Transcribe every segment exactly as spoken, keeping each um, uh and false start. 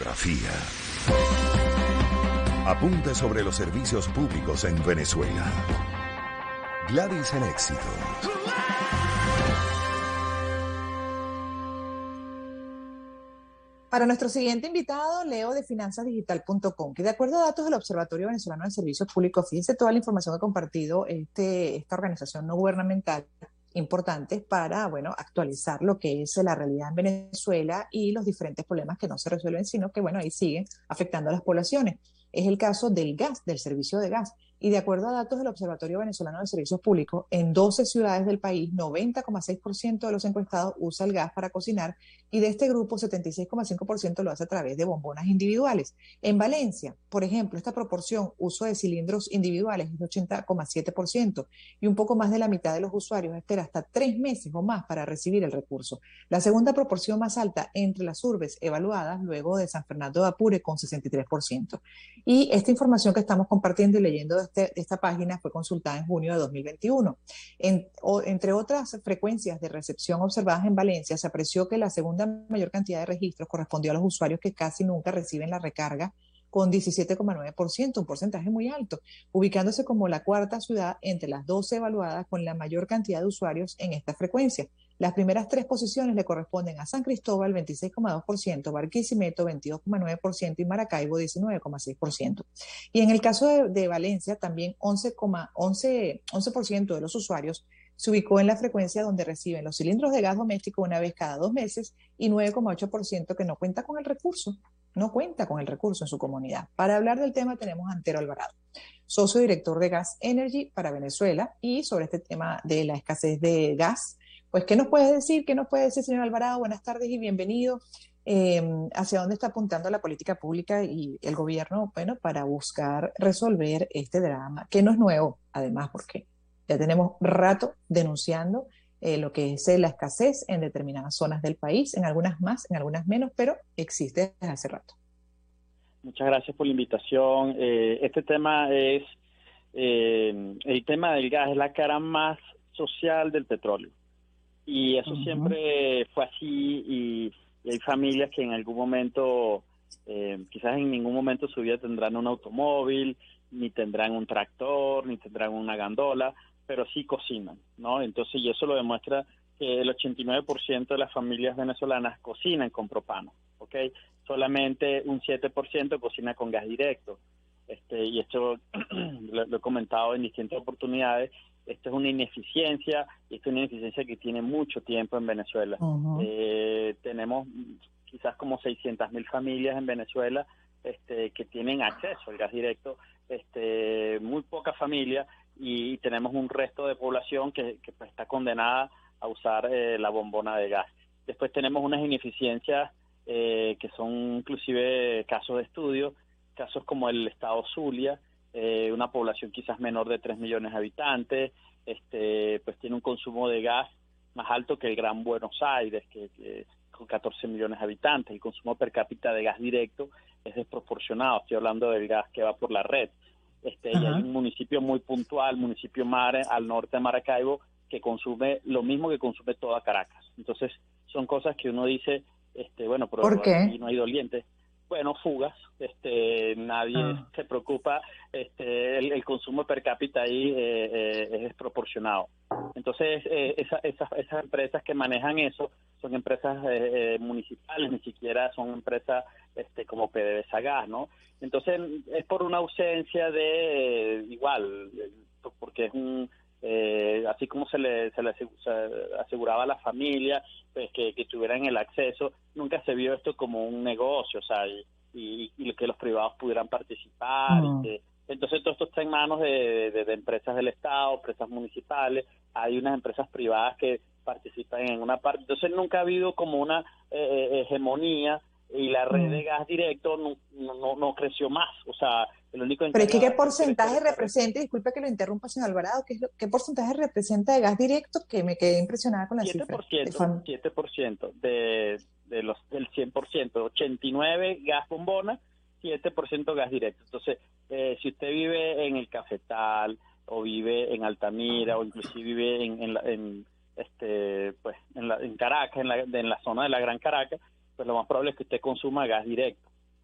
Radiografía. Apunte sobre los servicios públicos en Venezuela. Gladys en Éxito. Para nuestro siguiente invitado, Leo de finanzas digital punto com, que de acuerdo a datos del Observatorio Venezolano de Servicios Públicos, fíjense toda la información que ha compartido este, esta organización no gubernamental importante para, bueno, actualizar lo que es la realidad en Venezuela y los diferentes problemas que no se resuelven, sino que, bueno, ahí siguen afectando a las poblaciones. Es el caso del gas, del servicio de gas. Y de acuerdo a datos del Observatorio Venezolano de Servicios Públicos, en doce ciudades del país, noventa coma seis por ciento de los encuestados usa el gas para cocinar y de este grupo, setenta y seis coma cinco por ciento lo hace a través de bombonas individuales. En Valencia, por ejemplo, esta proporción uso de cilindros individuales es de ochenta coma siete por ciento y un poco más de la mitad de los usuarios espera hasta tres meses o más para recibir el recurso. La segunda proporción más alta entre las urbes evaluadas, luego de San Fernando de Apure, con sesenta y tres por ciento. Y esta información que estamos compartiendo y leyendo de, este, de esta página fue consultada en junio de dos mil veintiuno. En, o, entre otras frecuencias de recepción observadas en Valencia, se apreció que la segunda mayor cantidad de registros correspondió a los usuarios que casi nunca reciben la recarga, con diecisiete coma nueve por ciento, un porcentaje muy alto, ubicándose como la cuarta ciudad entre las doce evaluadas con la mayor cantidad de usuarios en esta frecuencia. Las primeras tres posiciones le corresponden a San Cristóbal, veintiséis coma dos por ciento, Barquisimeto, veintidós coma nueve por ciento y Maracaibo, diecinueve coma seis por ciento. Y en el caso de, de Valencia, también once por ciento de los usuarios se ubicó en la frecuencia donde reciben los cilindros de gas doméstico una vez cada dos meses y nueve coma ocho por ciento que no cuenta con el recurso, no cuenta con el recurso en su comunidad. Para hablar del tema tenemos a Antero Alvarado, socio director de Gas Energy para Venezuela, y sobre este tema de la escasez de gas, pues ¿qué nos puede decir? ¿Qué nos puede decir, señor Alvarado? Buenas tardes y bienvenido. Eh, ¿Hacia dónde está apuntando la política pública y el gobierno, bueno, para buscar resolver este drama, que no es nuevo, además, porque ya tenemos rato denunciando eh, lo que es eh, la escasez en determinadas zonas del país, en algunas más, en algunas menos, pero existe desde hace rato. Muchas gracias por la invitación. Eh, este tema es, eh, el tema del gas es la cara más social del petróleo. Y eso uh-huh. siempre fue así y, y hay familias que en algún momento, eh, quizás en ningún momento de su vida tendrán un automóvil, ni tendrán un tractor, ni tendrán una gandola, pero sí cocinan, ¿no? Entonces, y eso lo demuestra que el ochenta y nueve por ciento de las familias venezolanas cocinan con propano, ¿ok? Solamente un siete por ciento cocina con gas directo. Este, y esto lo, lo he comentado en distintas oportunidades. Esto es una ineficiencia, y esto es una ineficiencia que tiene mucho tiempo en Venezuela. Uh-huh. Eh, tenemos quizás como seiscientas mil familias en Venezuela este, que tienen acceso al gas directo, este, muy pocas familias, y tenemos un resto de población que, que pues, está condenada a usar eh, la bombona de gas. Después tenemos unas ineficiencias eh, que son inclusive casos de estudio, casos como el estado Zulia, eh, una población quizás menor de tres millones de habitantes, este, pues tiene un consumo de gas más alto que el Gran Buenos Aires, que, que es con catorce millones de habitantes. El consumo per cápita de gas directo es desproporcionado, estoy hablando del gas que va por la red. Este, uh-huh. Y hay un municipio muy puntual, municipio Mare, al norte de Maracaibo, que consume lo mismo que consume toda Caracas. Entonces, son cosas que uno dice, este, bueno, pero ¿por qué? Aquí no hay doliente. Bueno, fugas, este, nadie ah. se preocupa, este, el, el consumo per cápita ahí eh, eh, es desproporcionado. Entonces, eh, esa, esa, esas empresas que manejan eso son empresas eh, eh, municipales, ni siquiera son empresas este, como PDVSA Gas, ¿no? Entonces, es por una ausencia de, eh, igual, porque es un, eh, así como se le, se le aseguraba a la familia, pues que, que tuvieran el acceso, nunca se vio esto como un negocio, o sea, y, y, y que los privados pudieran participar. Uh-huh. y que, entonces, todo esto está en manos de, de, de empresas del Estado, empresas municipales, hay unas empresas privadas que participan en una parte. Entonces, nunca ha habido como una eh, hegemonía, y la red de gas directo no, no, no creció más, o sea, el único... Pero es que ¿qué porcentaje representa, disculpe que lo interrumpa, señor Alvarado, ¿qué, es lo, ¿qué porcentaje representa de gas directo? Que me quedé impresionada con la siete por ciento, cifra. siete por ciento de, de los, del cien por ciento, ochenta y nueve gas bombona, siete por ciento gas directo. Entonces, eh, si usted vive en el Cafetal, o vive en Altamira, o inclusive vive en, en, la, en este pues en, la, en Caracas, en la, en la zona de la Gran Caracas, pues lo más probable es que usted consuma gas directo.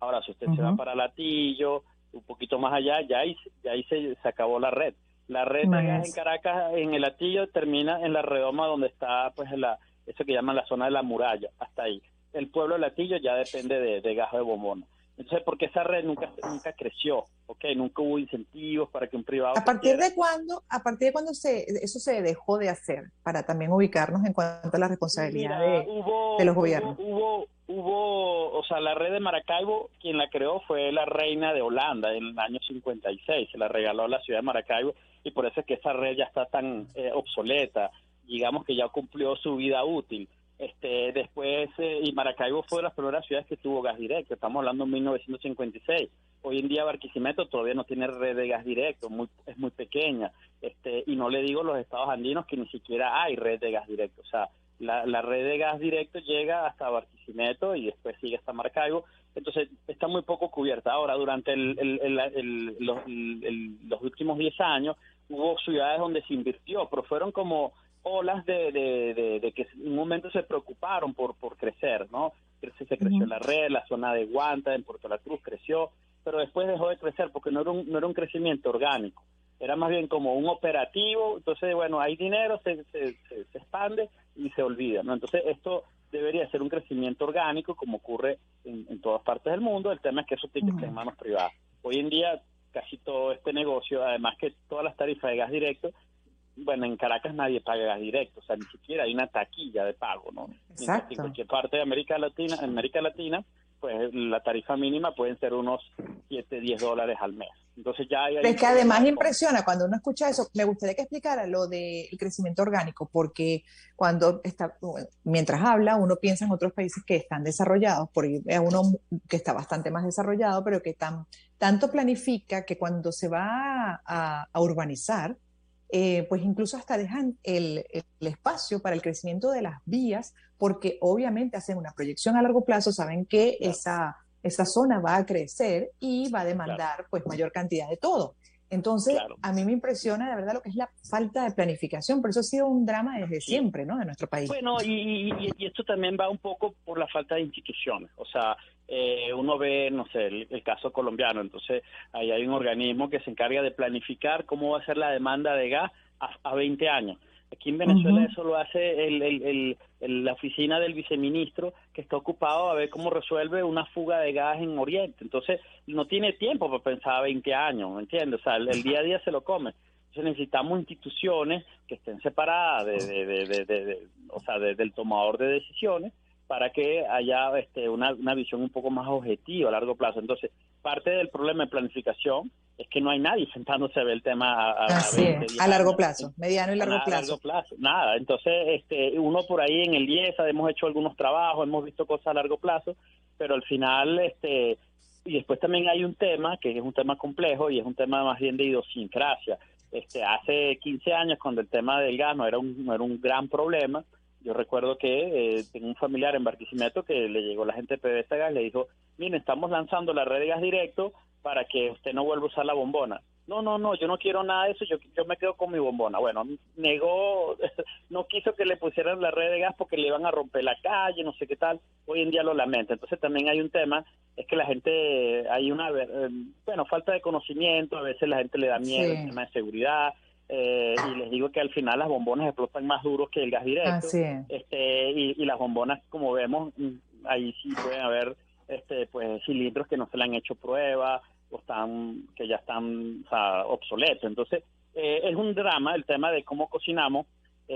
Ahora, si usted Uh-huh. se va para Latillo, un poquito más allá, ya ahí, ya ahí se, se acabó la red. La red de gas en Caracas, en el Latillo, termina en la redoma donde está, pues, la, eso que llaman la zona de la muralla, hasta ahí. El pueblo de Latillo ya depende de, de gas de bombona. Entonces, porque esa red nunca nunca creció, ¿ok? Nunca hubo incentivos para que un privado ¿A partir creciera. de cuándo, a partir de cuándo se, eso se dejó de hacer? Para también ubicarnos en cuanto a la responsabilidad Mira, de, de hubo, los hubo, gobiernos. hubo, hubo, o sea, la red de Maracaibo, quien la creó fue la reina de Holanda en el año cincuenta y seis, se la regaló a la ciudad de Maracaibo, y por eso es que esa red ya está tan eh, obsoleta, digamos que ya cumplió su vida útil. Este, después, eh, y Maracaibo fue de las primeras ciudades que tuvo gas directo, estamos hablando de mil novecientos cincuenta y seis. Hoy en día Barquisimeto todavía no tiene red de gas directo, muy, es muy pequeña, este, y no le digo los estados andinos que ni siquiera hay red de gas directo, o sea, la, la red de gas directo llega hasta Barquisimeto y después sigue hasta Maracaibo, entonces está muy poco cubierta. Ahora, durante el, el, el, el, los, el, los últimos diez años hubo ciudades donde se invirtió, pero fueron como olas de, de, de, de que en un momento se preocuparon por, por crecer, ¿no? Se, se creció Uh-huh. la red, la zona de Guanta, en Puerto La Cruz creció, pero después dejó de crecer porque no era un, no era un crecimiento orgánico, era más bien como un operativo. Entonces, bueno, hay dinero, se, se, se, se expande y se olvida, ¿no? Entonces, esto debería ser un crecimiento orgánico como ocurre en, en todas partes del mundo. El tema es que eso tiene que estar en manos privadas. Hoy en día, casi todo este negocio, además que todas las tarifas de gas directo, bueno, en Caracas nadie paga gas directo, o sea, ni siquiera hay una taquilla de pago, ¿no? Mientras que en cualquier parte de América Latina, en América Latina, pues la tarifa mínima pueden ser unos siete, diez dólares al mes. Entonces ya hay, hay Es un que problema además de fondo. impresiona cuando uno escucha eso. Me gustaría que explicara lo del crecimiento orgánico, porque cuando está, mientras habla, uno piensa en otros países que están desarrollados, porque es uno que está bastante más desarrollado, pero que tan, tanto planifica que cuando se va a, a urbanizar, eh, pues incluso hasta dejan el, el espacio para el crecimiento de las vías, porque obviamente hacen una proyección a largo plazo, saben que Claro. esa, esa zona va a crecer y va a demandar Claro. pues mayor cantidad de todo. Entonces, Claro. a mí me impresiona de verdad lo que es la falta de planificación, por eso ha sido un drama desde Sí. siempre, ¿no?, de nuestro país. Bueno, y, y, y esto también va un poco por la falta de instituciones. O sea, eh, uno ve, no sé, el, el caso colombiano, entonces ahí hay un organismo que se encarga de planificar cómo va a ser la demanda de gas a, a veinte años. Aquí en Venezuela Uh-huh. eso lo hace el, el, el, el, la oficina del viceministro, que está ocupado a ver cómo resuelve una fuga de gas en Oriente. Entonces, no tiene tiempo para pensar a veinte años, ¿me entiendes? O sea, el, el día a día se lo come. Entonces necesitamos instituciones que estén separadas de, de, de, de, de, de o sea, de, del tomador de decisiones, para que haya este, una, una visión un poco más objetiva a largo plazo. Entonces, parte del problema de planificación es que no hay nadie sentándose a ver el tema a, a, a veinte, diez a largo años. plazo, mediano y largo Nada, plazo. a largo plazo, nada. Entonces, este, uno por ahí en el IESA hemos hecho algunos trabajos, hemos visto cosas a largo plazo, pero al final, este, y después también hay un tema que es un tema complejo y es un tema más bien de idiosincrasia. Este, hace quince años, cuando el tema del gas no era un, no era un gran problema, yo recuerdo que eh, tengo un familiar en Barquisimeto que le llegó la gente de PDVSA Gas, le dijo, miren, estamos lanzando la red de gas directo para que usted no vuelva a usar la bombona. No, no, no, yo no quiero nada de eso, yo, yo me quedo con mi bombona. Bueno, negó, no quiso que le pusieran la red de gas porque le iban a romper la calle, no sé qué tal. Hoy en día lo lamenta. Entonces también hay un tema, es que la gente, hay una, eh, bueno, falta de conocimiento, a veces la gente le da miedo el Sí, tema de seguridad, eh, y les digo que al final las bombonas explotan más duros que el gas directo, así es. este, y, y las bombonas, como vemos, ahí sí pueden haber, este, pues, cilindros que no se le han hecho prueba, o están, que ya están, o sea, obsoletos. Entonces, eh, es un drama el tema de cómo cocinamos.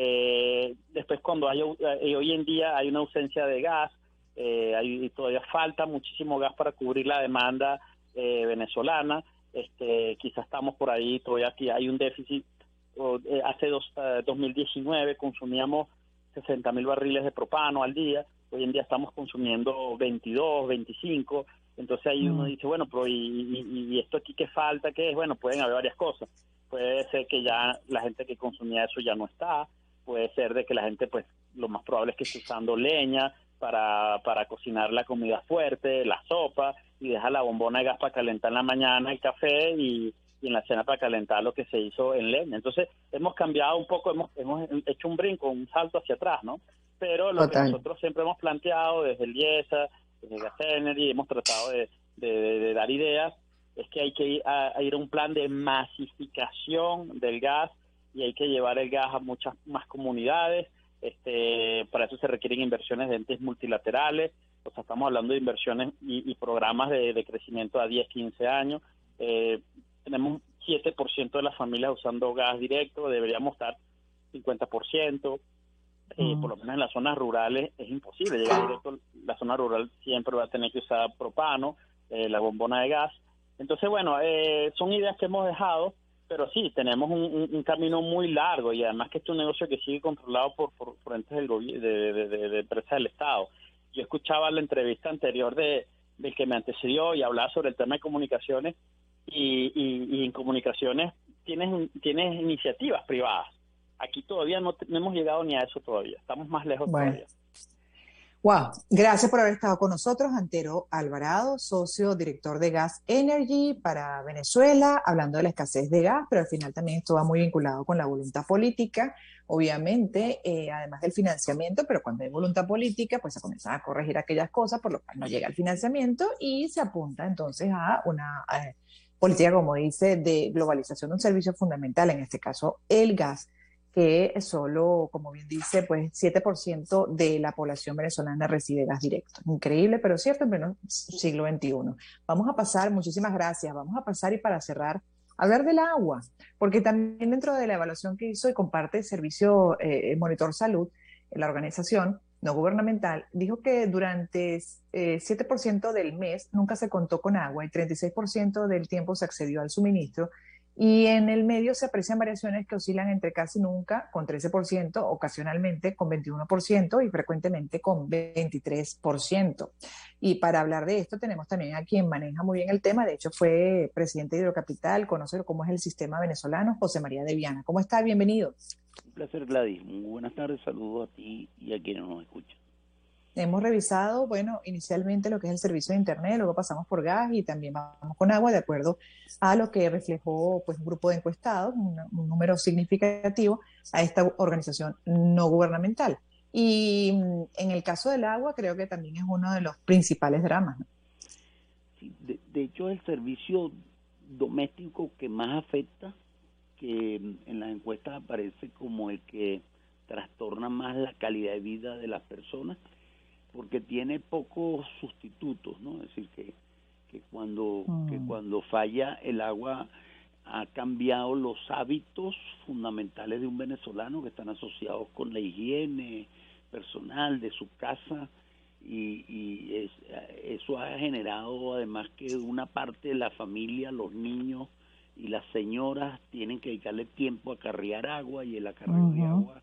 Eh, después, cuando hay, eh, hoy en día hay una ausencia de gas, eh, hay, todavía falta muchísimo gas para cubrir la demanda eh, venezolana. Este, quizás estamos por ahí, todavía aquí hay un déficit. O, eh, hace dos, uh, dos mil diecinueve consumíamos sesenta mil barriles de propano al día, hoy en día estamos consumiendo veintidós, veinticinco. Entonces ahí uno dice, bueno, pero ¿y, y, y esto aquí qué falta? ¿Qué es? Bueno, pueden haber varias cosas. Puede ser que ya la gente que consumía eso ya no está. Puede ser de que la gente, pues, lo más probable es que esté usando leña para, para cocinar la comida fuerte, la sopa, y deja la bombona de gas para calentar en la mañana el café y, y en la cena para calentar lo que se hizo en leña. Entonces hemos cambiado un poco, hemos, hemos hecho un brinco, un salto hacia atrás, ¿no? Pero lo Total. que nosotros siempre hemos planteado desde el IESA, desde Gas Energy, hemos tratado de, de, de, de dar ideas, es que hay que ir a, a ir a un plan de masificación del gas y hay que llevar el gas a muchas más comunidades. Este, para eso se requieren inversiones de entes multilaterales, o sea, estamos hablando de inversiones y, y programas de, de crecimiento a diez, quince años. Eh, tenemos siete por ciento de las familias usando gas directo, deberíamos estar cincuenta por ciento. Eh, mm. Por lo menos en las zonas rurales es imposible llegar directo. La zona rural siempre va a tener que usar propano, eh, la bombona de gas. Entonces, bueno, eh, son ideas que hemos dejado, pero sí, tenemos un, un, un camino muy largo, y además que este es un negocio que sigue controlado por, por, por entes del gobierno, de, de, de, de empresas del Estado. Yo escuchaba la entrevista anterior de del que me antecedió y hablaba sobre el tema de comunicaciones, y, y, y en comunicaciones tienes, tienes iniciativas privadas. Aquí todavía no, no hemos llegado ni a eso todavía, estamos más lejos bueno. todavía. Wow, gracias por haber estado con nosotros, Antero Alvarado, socio director de Gas Energy para Venezuela, hablando de la escasez de gas, pero al final también esto va muy vinculado con la voluntad política, obviamente, eh, además del financiamiento, pero cuando hay voluntad política, pues se comienzan a corregir aquellas cosas por lo cual no llega el financiamiento y se apunta entonces a una eh, política, como dice, de globalización de un servicio fundamental, en este caso el gas, que solo, como bien dice, pues siete por ciento de la población venezolana recibe gas directo. Increíble, pero cierto, en pleno siglo veintiuno. Vamos a pasar, muchísimas gracias, vamos a pasar y para cerrar, hablar del agua, porque también dentro de la evaluación que hizo y comparte el servicio eh, Monitor Salud, la organización no gubernamental, dijo que durante eh, siete por ciento del mes nunca se contó con agua y treinta y seis por ciento del tiempo se accedió al suministro. Y en el medio se aprecian variaciones que oscilan entre casi nunca con trece por ciento, ocasionalmente con veintiuno por ciento y frecuentemente con veintitrés por ciento. Y para hablar de esto tenemos también a quien maneja muy bien el tema, de hecho fue presidente de Hidrocapital, conoce cómo es el sistema venezolano, José María de Viana. ¿Cómo está? Bienvenido. Un placer, Gladys. Muy buenas tardes, saludos a ti y a quienes nos escuchan. Hemos revisado, bueno, inicialmente lo que es el servicio de internet, luego pasamos por gas y también vamos con agua, de acuerdo a lo que reflejó pues un grupo de encuestados, un, un número significativo a esta organización no gubernamental. Y en el caso del agua creo que también es uno de los principales dramas, ¿no? Sí, de, de hecho es el servicio doméstico que más afecta, que en las encuestas aparece como el que trastorna más la calidad de vida de las personas, porque tiene pocos sustitutos, ¿no? Es decir, que, que, cuando, mm. que cuando falla el agua ha cambiado los hábitos fundamentales de un venezolano que están asociados con la higiene personal de su casa, y, y es, eso ha generado además que una parte de la familia, los niños y las señoras tienen que dedicarle tiempo a acarrear agua, y el acarreo uh-huh. de agua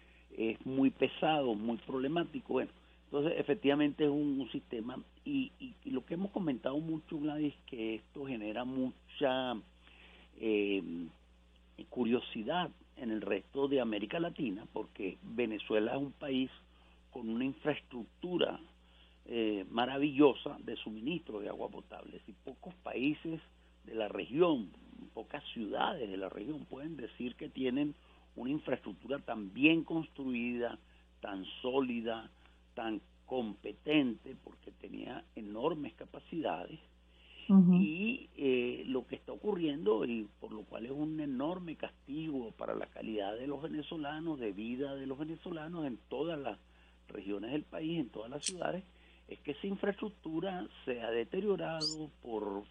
es muy pesado, muy problemático. Bueno, entonces, efectivamente es un, un sistema, y, y, y lo que hemos comentado mucho, Gladys, es que esto genera mucha eh, curiosidad en el resto de América Latina, porque Venezuela es un país con una infraestructura eh, maravillosa de suministro de agua potable. Y pocos países de la región, pocas ciudades de la región pueden decir que tienen una infraestructura tan bien construida, tan sólida, tan competente, porque tenía enormes capacidades. Uh-huh. Y eh, lo que está ocurriendo, y por lo cual es un enorme castigo para la calidad de los venezolanos, de vida de los venezolanos en todas las regiones del país, en todas las ciudades, es que esa infraestructura se ha deteriorado por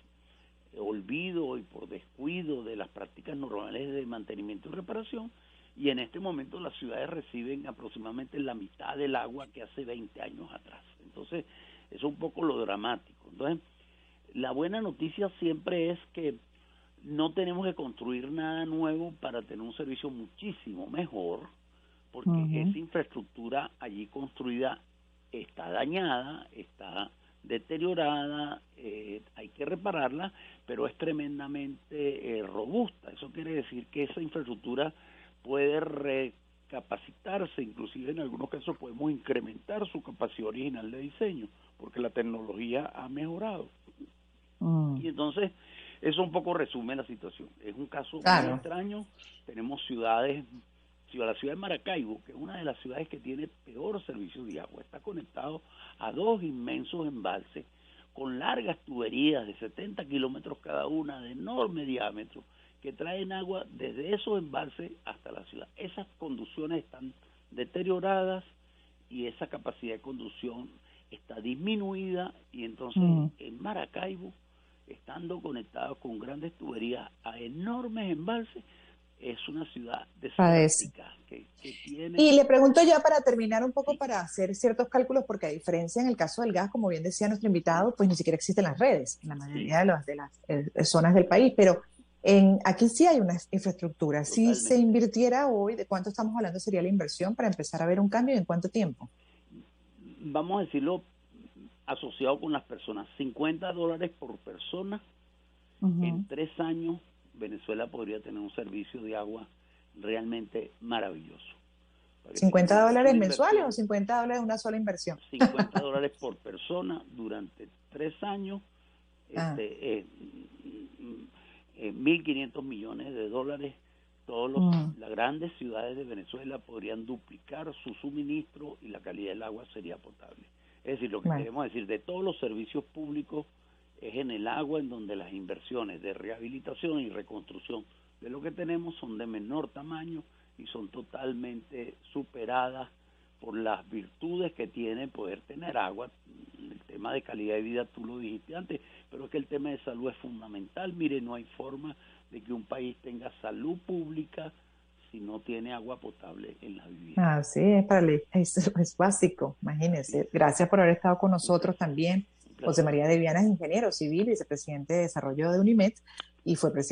olvido y por descuido de las prácticas normales de mantenimiento y reparación, y en este momento las ciudades reciben aproximadamente la mitad del agua que hace veinte años atrás. Entonces, eso es un poco lo dramático. Entonces, la buena noticia siempre es que no tenemos que construir nada nuevo para tener un servicio muchísimo mejor, porque uh-huh. esa infraestructura allí construida está dañada, está deteriorada, eh, hay que repararla, pero es tremendamente eh, robusta. Eso quiere decir que esa infraestructura puede recapacitarse, inclusive en algunos casos podemos incrementar su capacidad original de diseño, porque la tecnología ha mejorado. Mm. Y entonces, eso un poco resume la situación. Es un caso claro. muy extraño. Tenemos ciudades, la ciudad de Maracaibo, que es una de las ciudades que tiene peor servicio de agua, está conectado a dos inmensos embalses, con largas tuberías de setenta kilómetros cada una, de enorme diámetro, que traen agua desde esos embalses hasta la ciudad. Esas conducciones están deterioradas y esa capacidad de conducción está disminuida, y entonces uh-huh. en Maracaibo, estando conectados con grandes tuberías a enormes embalses, es una ciudad desértica que, que tiene... Y le pregunto ya para terminar un poco, sí. para hacer ciertos cálculos, porque a diferencia en el caso del gas, como bien decía nuestro invitado, pues ni siquiera existen las redes en la mayoría sí. de, los, de las eh, zonas del país, pero en, aquí sí hay una infraestructura. Totalmente. Si se invirtiera hoy, ¿de cuánto estamos hablando sería la inversión para empezar a ver un cambio y en cuánto tiempo? Vamos a decirlo asociado con las personas, cincuenta dólares por persona. Uh-huh. En tres años Venezuela podría tener un servicio de agua realmente maravilloso. ¿cincuenta dólares mensuales o cincuenta dólares una sola inversión? cincuenta dólares por persona durante tres años, ah. este, eh, eh, mil quinientos millones de dólares. Todas mm. las grandes ciudades de Venezuela podrían duplicar su suministro y la calidad del agua sería potable. Es decir, lo que bueno. queremos decir, de todos los servicios públicos, es en el agua en donde las inversiones de rehabilitación y reconstrucción de lo que tenemos son de menor tamaño y son totalmente superadas por las virtudes que tiene poder tener agua. El tema de calidad de vida, tú lo dijiste antes, pero es que el tema de salud es fundamental. Mire, no hay forma de que un país tenga salud pública si no tiene agua potable en la vivienda. Ah, sí, es, para el, es, es básico, imagínense. Sí. Gracias por haber estado con nosotros también. José María de Viana es ingeniero civil, vicepresidente de desarrollo de UNIMED y fue presidente